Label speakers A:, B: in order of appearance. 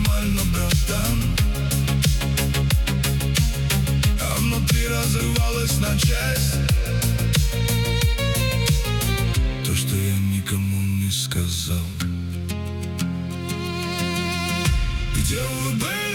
A: нормально, братан. А внутри разрывалось на часть то, что я никому не сказал. Где вы были?